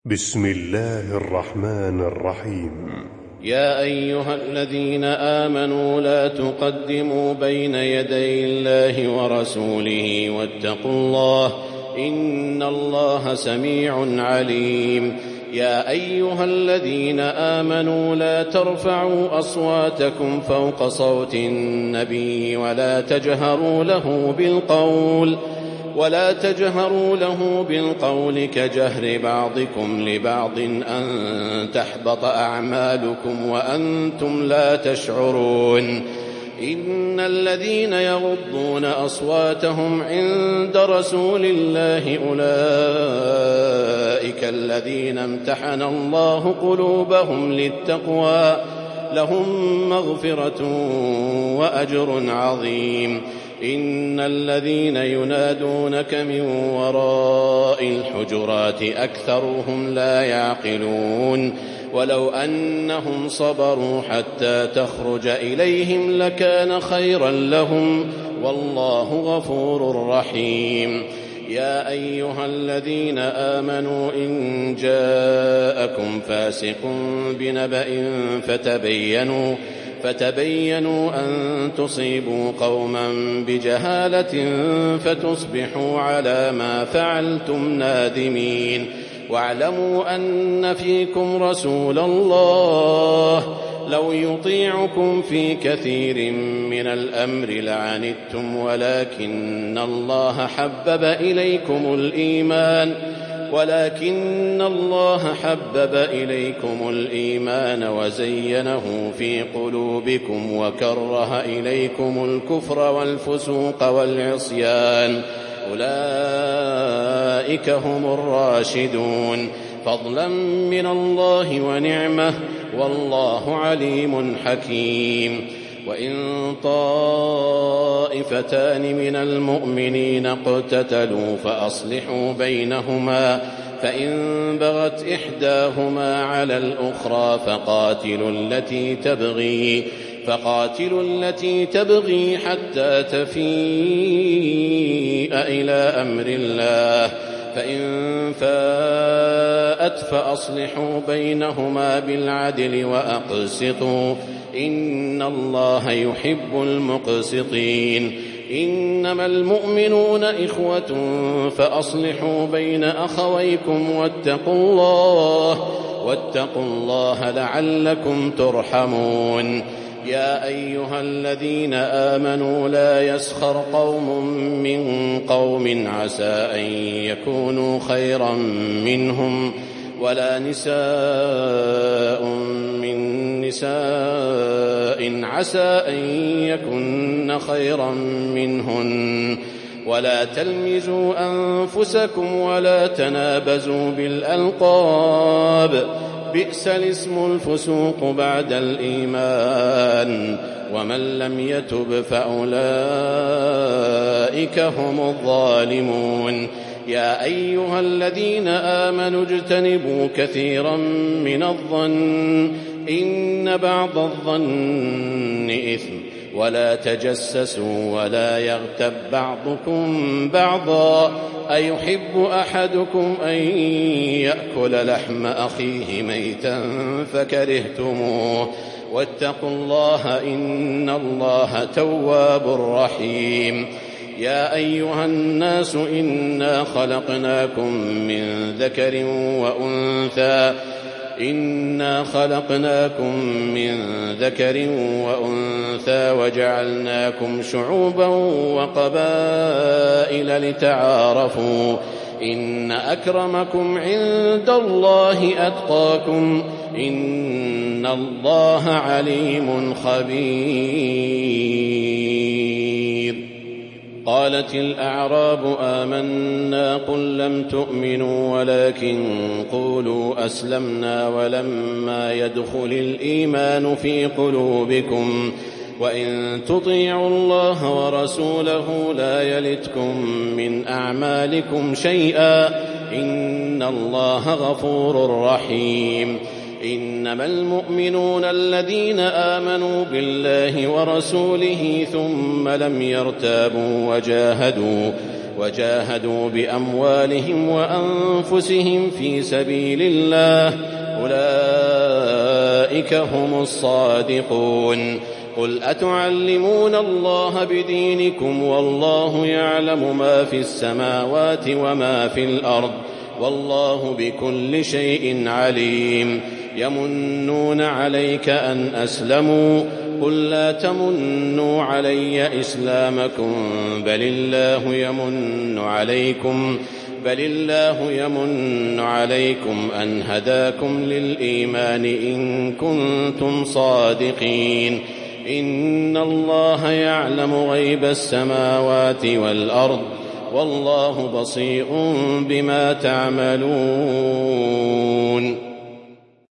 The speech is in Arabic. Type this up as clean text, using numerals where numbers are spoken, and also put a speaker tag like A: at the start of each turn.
A: بسم الله الرحمن الرحيم.
B: يا أيها الذين آمنوا لا تقدموا بين يدي الله ورسوله واتقوا الله إن الله سميع عليم. يا أيها الذين آمنوا لا ترفعوا أصواتكم فوق صوت النبي ولا تجهروا له بالقول كجهر بعضكم لبعض أن تحبط أعمالكم وأنتم لا تشعرون. إن الذين يغضون أصواتهم عند رسول الله أولئك الذين امتحن الله قلوبهم للتقوى لهم مغفرة وأجر عظيم. إن الذين ينادونك من وراء الحجرات أكثرهم لا يعقلون. ولو أنهم صبروا حتى تخرج إليهم لكان خيرا لهم والله غفور رحيم. يا أيها الذين آمنوا إن جاءكم فاسق بنبأ فتبينوا أن تصيبوا قوما بجهالة فتصبحوا على ما فعلتم نادمين. واعلموا أن فيكم رسول الله لو يطيعكم في كثير من الأمر لعنتم ولكن الله حبب إليكم الإيمان وزينه في قلوبكم وكره إليكم الكفر والفسوق والعصيان أولئك هم الراشدون فضلا من الله ونعمة والله عليم حكيم. وإن طائفتان من المؤمنين اقتتلوا فأصلحوا بينهما فإن بغت إحداهما على الأخرى فقاتلوا التي تبغي حتى تفيء إلى أمر الله فإن فاءت فأصلحوا بينهما بالعدل وأقسطوا إن الله يحب المقسطين. إنما المؤمنون إخوة فأصلحوا بين أخويكم واتقوا الله لعلكم ترحمون. يا أيها الذين آمنوا لا يسخر قوم من قوم عسى أن يكونوا خيرا منهم ولا نساء من نساء عسى أن يكن خيرا منهن ولا تلمزوا أنفسكم ولا تنابزوا بالألقاب بئس الاسم الفسوق بعد الإيمان ومن لم يتب فأولئك هم الظالمون. يا أيها الذين آمنوا اجتنبوا كثيرا من الظن إن بعض الظن إثم ولا تجسسوا ولا يغتب بعضكم بعضا أيحب أحدكم أن يأكل لحم أخيه ميتا فكرهتموه واتقوا الله إن الله تواب رحيم. يا أيها الناس إنا خلقناكم من ذكر وأنثى وجعلناكم شعوبا وقبائل لتعارفوا إن أكرمكم عند الله أتقاكم إن الله عليم خبير. قالت الأعراب آمنا قل لم تؤمنوا ولكن قولوا أسلمنا ولما يدخل الإيمان في قلوبكم وإن تطيعوا الله ورسوله لا يلتكم من أعمالكم شيئا إن الله غفور رحيم. إنما المؤمنون الذين آمنوا بالله ورسوله ثم لم يرتابوا وجاهدوا بأموالهم وأنفسهم في سبيل الله أولئك هم الصادقون. قل أتعلمون الله بدينكم والله يعلم ما في السماوات وما في الأرض والله بكل شيء عليم. يمنون عليك أن أسلموا قل لا تمنوا علي إسلامكم بل الله يمن عليكم أن هداكم للإيمان إن كنتم صادقين. إن الله يعلم غيب السماوات والأرض والله بصير بما تعملون.